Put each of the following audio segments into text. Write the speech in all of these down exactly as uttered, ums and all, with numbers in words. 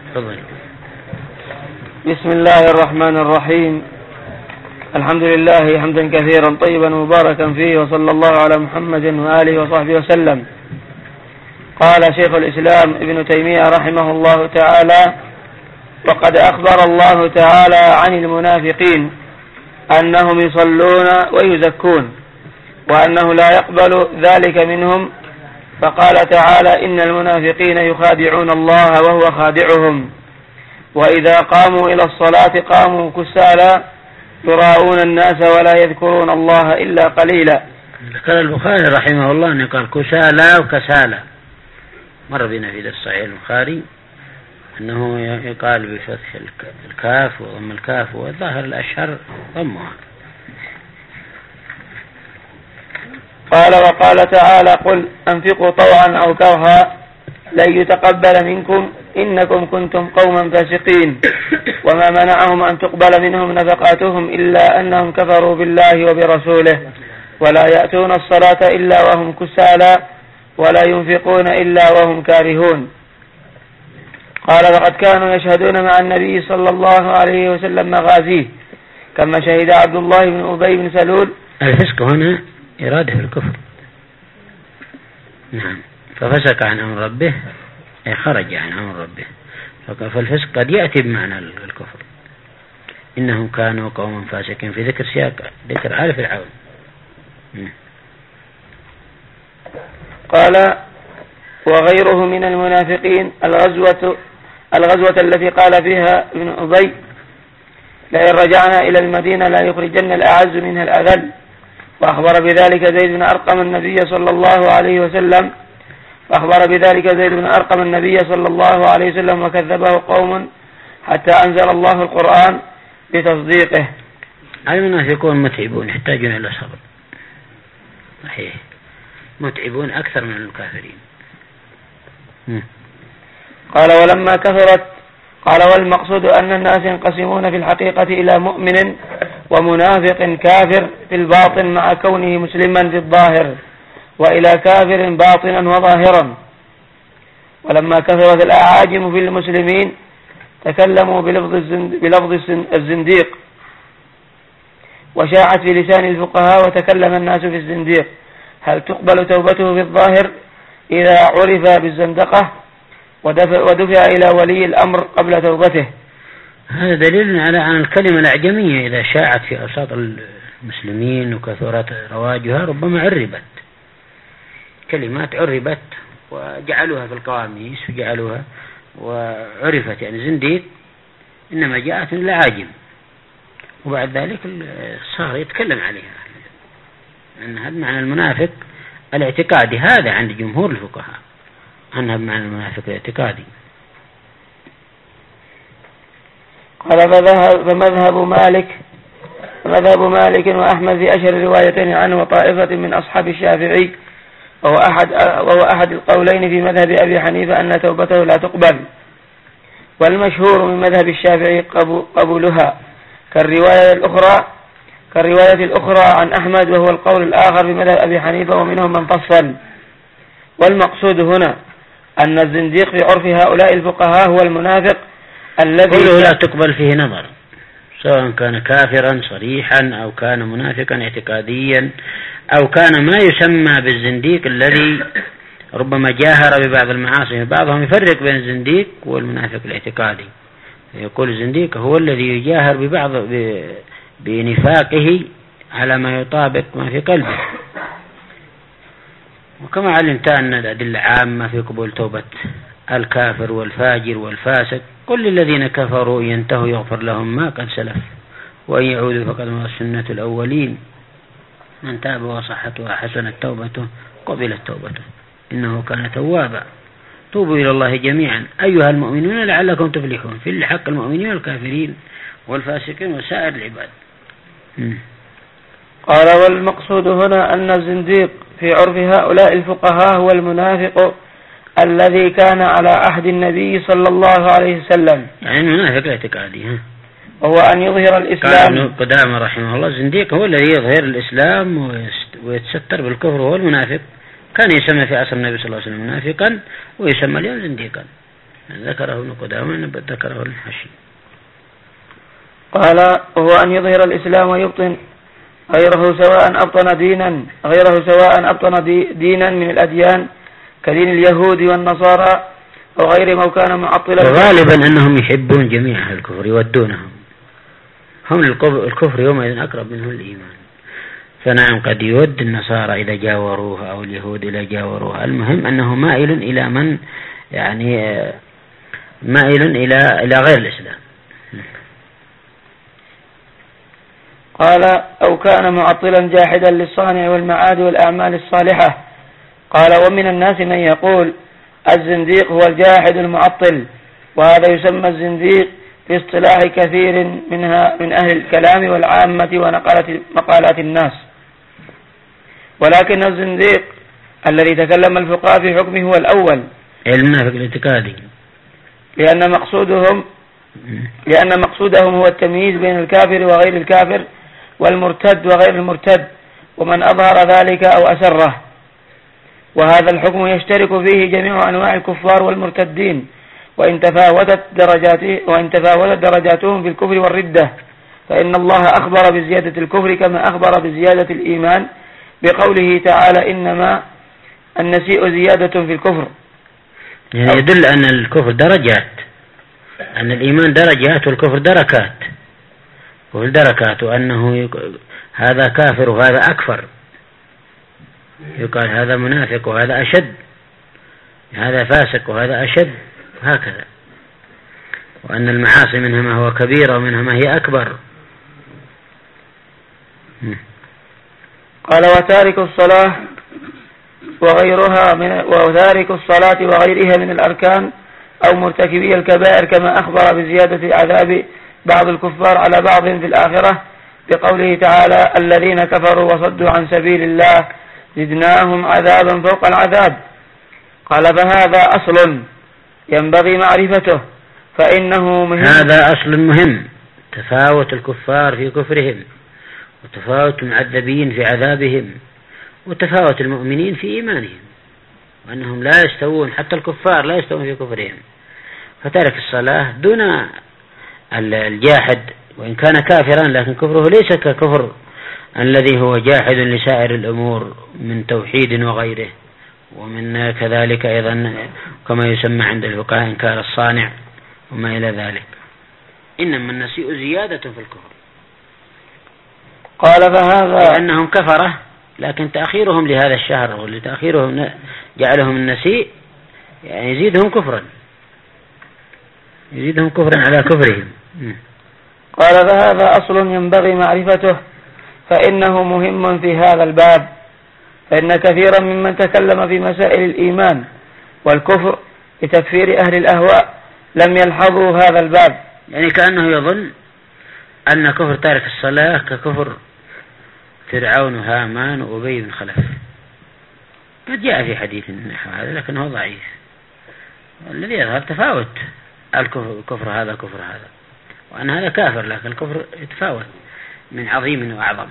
تفضل. بسم الله الرحمن الرحيم. الحمد لله حمدا كثيرا طيبا مباركا فيه، وصلى الله على محمد وآله وصحبه وسلم. قال شيخ الإسلام ابن تيمية رحمه الله تعالى: وقد أخبر الله تعالى عن المنافقين أنهم يصلون ويزكون، وأنه لا يقبل ذلك منهم، فقال تعالى: إن المنافقين يخادعون الله وهو خادعهم، وإذا قاموا إلى الصلاة قاموا كسالى يراءون الناس ولا يذكرون الله إلا قليلا. ذكر البخاري رحمه الله أنه قال كسالى وكسالى، مر بنا في صحيح البخاري أنه يقال بفتح الكاف وضم الكاف، والظاهر الأشهر ضمها. قال: وقال تعالى: قل أنفقوا طوعا أو كرها لن يتقبل منكم إنكم كنتم قوما فاسقين. وما منعهم أن تقبل منهم نفقاتهم إلا أنهم كفروا بالله وبرسوله، ولا يأتون الصلاة إلا وهم كسالى ولا ينفقون إلا وهم كارهون. قال: وقد كانوا يشهدون مع النبي صلى الله عليه وسلم مغازيه، كما شهد عبد الله بن أبي بن سلول. الفسق هنا إرادة الكفر، نعم، ففسق عن أمر ربه أي خرج عن أمر ربه، فالفسق قد يأتي بمعنى الكفر. إنهم كانوا قوما فاسقين في ذكر سياق ذكر آل فرعون. قال: وغيره من المنافقين الغزوة الغزوة التي قال فيها ابن أبي: لئن رجعنا إلى المدينة لا يخرجن الأعز منها الأذل. وأخبر بذلك زيد بن أرقم النبي صلى الله عليه وسلم فأخبر بذلك زيد بن أرقم النبي صلى الله عليه وسلم وكذبه قوم حتى أنزل الله القرآن بتصديقه. المنافقون متعبون يحتاجون إلى صبر، صحيح، متعبون أكثر من الكافرين. قال: ولما كثرت قال: والمقصود أن الناس ينقسمون في الحقيقة إلى مؤمن ومنافق كافر في الباطن مع كونه مسلما في الظاهر، وإلى كافر باطنا وظاهرا. ولما كثرت الأعاجم في المسلمين تكلموا بلفظ الزنديق، وشاعت في لسان الفقهاء وتكلم الناس في الزنديق. هل تقبل توبته في الظاهر إذا عرف بالزندقة ودفع إلى ولي الأمر قبل توبته؟ هذا دليل على أن الكلمة الأعجمية إذا شاعت في أوساط المسلمين وكثرت رواجها ربما عربت، كلمات عربت وجعلوها في القواميس وجعلوها وعرفت، يعني زنديق إنما جاءت من الأعاجم، وبعد ذلك صار يتكلم عليها. أن هذا معنى المنافق الاعتقادي، هذا عند جمهور الفقهاء أنها بمعنى المنافق الاعتقادي. قال: فمذهب مالك مذهب مالك وأحمد في أشهر روايتين عنه وطائفة من أصحاب الشافعي، وهو أحد, وهو أحد القولين في مذهب أبي حنيفة أن توبته لا تقبل، والمشهور من مذهب الشافعي قبولها، كالرواية الأخرى كالرواية الأخرى عن أحمد، وهو القول الآخر في مذهب أبي حنيفة ومنهم من فصل. والمقصود هنا أن الزنديق في عرف هؤلاء الفقهاء هو المنافق الذي كله لا تقبل فيه نظر، سواء كان كافرا صريحا أو كان منافقا اعتقاديا أو كان ما يسمى بالزنديق الذي ربما جاهر ببعض المعاصي. بعضهم يفرق بين الزنديق والمنافق الاعتقادي، يقول الزنديق هو الذي يجاهر ببعض بنفاقه على ما يطابق ما في قلبه. وكما علمت أن الأدلة عامة في قبول توبة الكافر والفاجر والفاسق. قل للذين كفروا ينتهوا يغفر لهم ما قد سلف وإن يعودوا فقد مضت سنة الأولين، من تاب وصحت وحسنت توبته قبلت توبته إنه كان توابا. توبوا إلى الله جميعا أيها المؤمنون لعلكم تفلحون، في حق المؤمنين والكافرين والفاسقين وسائر العباد. م. قال: والمقصود هنا أن الزنديق في عرف هؤلاء الفقهاء هو المنافق الذي كان على عهد النبي صلى الله عليه وسلم، يعني المنافق اعتقادي، وهو أن يظهر الإسلام. قال ابن قدامة رحمه الله: الزنديق هو الذي يظهر الإسلام ويتستر بالكفر، هو المنافق. كان يسمى في عصر النبي صلى الله عليه وسلم منافقا ويسمى اليوم زنديقا. ذكره ابن قدامة ذكره الحشي. قال هو أن يظهر الإسلام ويبطن غيره سواء أبطن دينا غيره سواء أبطن دي دينا من الأديان كدين اليهود والنصارى أو غير ما كان معطلا. وغالبا أنهم يحبون جميع أهل الكفر يودونهم، هم الكفر يومئذ أقرب منهم الإيمان. فنعم قد يود النصارى إذا جاوروها أو اليهود إذا جاوروها، المهم أنه مائل إلى من يعني مائل إلى إلى غير الإسلام. قال أو كان معطلا جاحدا للصانع والمعاد والأعمال الصالحة. قال ومن الناس من يقول الزنديق هو الجاحد المعطل، وهذا يسمى الزنديق في اصطلاح كثير منها من أهل الكلام والعامة ونقالة مقالات الناس. ولكن الزنديق الذي تكلم الفقهاء في حكمه هو الأول، المنافق الاعتقادي، لأن مقصودهم لأن مقصودهم هو التمييز بين الكافر وغير الكافر والمرتد وغير المرتد ومن أظهر ذلك أو أسره. وهذا الحكم يشترك فيه جميع أنواع الكفار والمرتدين، وإن تفاوتت درجاته وإن تفاوتت درجاتهم في الكفر والردة، فإن الله أخبر بزيادة الكفر كما أخبر بزيادة الإيمان بقوله تعالى إنما النسيء زيادة في الكفر. يعني يدل أن الكفر درجات، أن الإيمان درجات والكفر دركات، والدركات وأنه هذا كافر وهذا أكفر، يقال هذا منافق وهذا أشد، هذا فاسق وهذا أشد، هكذا. وأن المعاصي منها ما هو كبير ومنها ما هي أكبر. قال وتارك الصلاة وغيرها من وتارك الصلاة وغيرها من الأركان أو مرتكبي الكبائر كما أخبر بزيادة عذاب بعض الكفار على بعض في الآخرة بقوله تعالى الذين كفروا وصدوا عن سبيل الله زدناهم عذابا فوق العذاب. قال فهذا أصل ينبغي معرفته فإنه مهم. هذا أصل مهم، تفاوت الكفار في كفرهم، وتفاوت المعذبين في عذابهم، وتفاوت المؤمنين في إيمانهم، وأنهم لا يستوون، حتى الكفار لا يستوون في كفرهم. فتارك الصلاة دون الجاحد وإن كان كافرا، لكن كفره ليس ككفر الذي هو جاحد لسائر الأمور من توحيد وغيره، ومن كذلك أيضا كما يسمى عند الفقهاء إنكار الصانع وما إلى ذلك. إنما النسيء زيادة في الكفر. قال فهذا لأنهم كفرة، لكن تأخيرهم لهذا الشهر ولتأخيرهم جعلهم النسيء يعني يزيدهم كفرا، يزيدهم كفرا على كفرهم. قال فهذا أصل ينبغي معرفته فإنه مهم في هذا الباب، فإن كثيرا ممن تكلم في مسائل الإيمان والكفر بتكفير أهل الأهواء لم يلحظوا هذا الباب، يعني كأنه يظن أن كفر تارك الصلاة ككفر فرعون وهامان وأبي بن خلف. قد جاء في حديث نحو هذا لكنه ضعيف. الذي يظهر تفاوت الكفر هذا كفر هذا، وأن هذا كافر، لكن الكفر يتفاوت من عظيم وأعظم.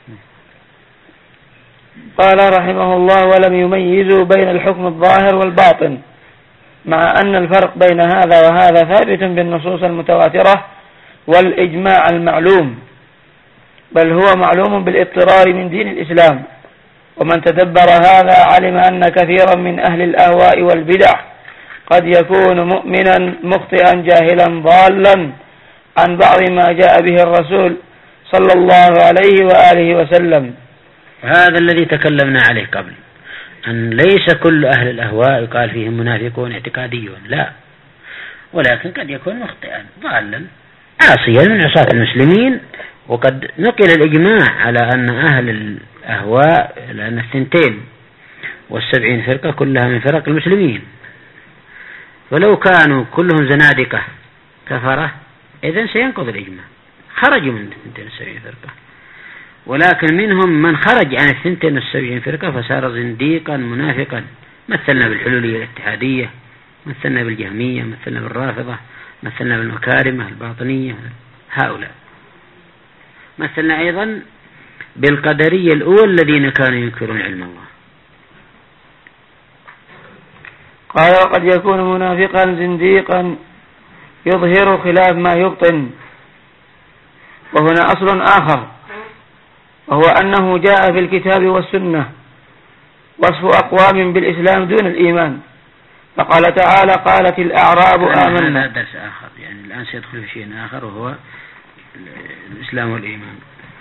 قال رحمه الله ولم يميزوا بين الحكم الظاهر والباطن، مع أن الفرق بين هذا وهذا ثابت بالنصوص المتواترة والإجماع المعلوم، بل هو معلوم بالاضطرار من دين الإسلام. ومن تدبر هذا علم أن كثيرا من أهل الأهواء والبدع قد يكون مؤمنا مخطئا جاهلا ضالا عن بعض ما جاء به الرسول صلى الله عليه وآله وسلم. هذا الذي تكلمنا عليه قبل، أن ليس كل أهل الأهواء يقال فيهم منافقون اعتقاديون، لا، ولكن قد يكون مخطئا ضالا عاصيا من عصاة المسلمين. وقد نقل الإجماع على أن أهل الأهواء لأن الثنتين والسبعين فرقة كلها من فرق المسلمين، ولو كانوا كلهم زنادقة كفرة إذن سينقض الإجماع، خرجوا من الثنتين والسبعين فرقة. ولكن منهم من خرج عن الثنتين والسبعين فرقة فصار زنديقا منافقا. مثلنا بالحلولية الاتحادية، مثلنا بالجهمية، مثلنا بالرافضة، مثلنا بالمكارمة الباطنية هؤلاء، مثلنا أيضا بالقدرية الأول الذين كانوا ينكرون علم الله. قال وقد يكون منافقا زنديقا يظهر خلاف ما يبطن. وهنا أصل آخر، وهو أنه جاء في الكتاب والسنة وصف أقوام بالإسلام دون الإيمان، فقال تعالى قالت الأعراب آمنا. هذا درس آخر، يعني الآن سيدخل في شيء آخر وهو الإسلام والإيمان.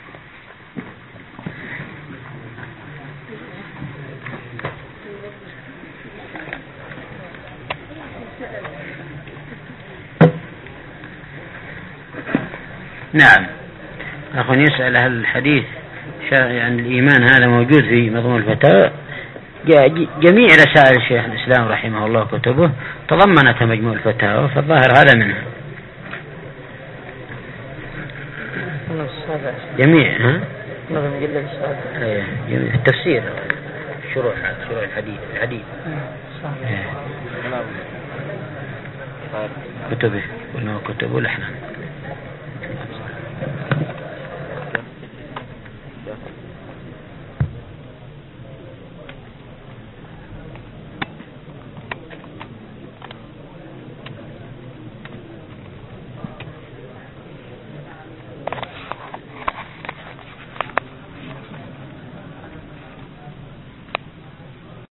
نعم. أخ يسأل هل الحديث عن الإيمان هذا موجود في مضمون الفتاوى؟ جميع رسائل الشيخ الإسلام رحمه الله كتبه تضمنت مجموع الفتاوى، فالظاهر هذا منها جميع. ها؟ أيه. جميع التفسير، شروح شروح الحديث الحديث كتبه كتبه لحنا.